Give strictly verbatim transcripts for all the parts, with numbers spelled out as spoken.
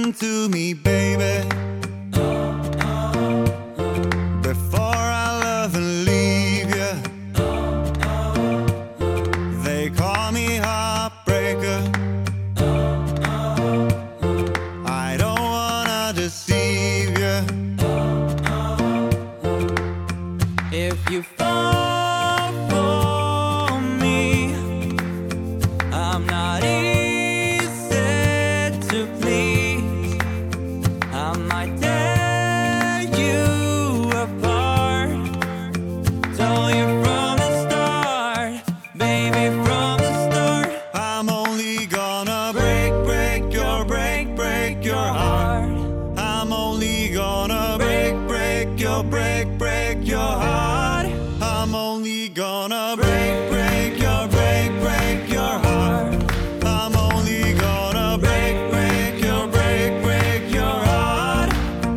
listen to me, baby. Before I love and leave you, they call me heartbreaker. I don't wanna deceive you. If you fall for me, I'm not easy to please. I might tear you apart. Told you from the start, baby, from the start. I'm only gonna break, break your, break, break your heart. I'm only gonna break, break your, break, break your heart. I'm only gonna break, break your, break, break your heart. I'm only gonna break, break your, break, break your heart.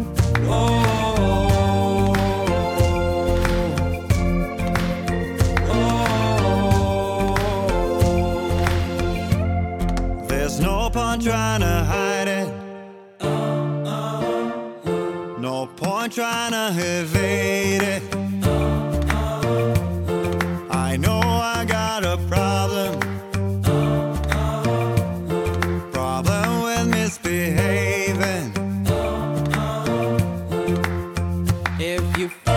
Oh, oh, oh. There's no point trying to hide it. No point trying to evade it. I know I got a problem. Problem with misbehaving. If you fall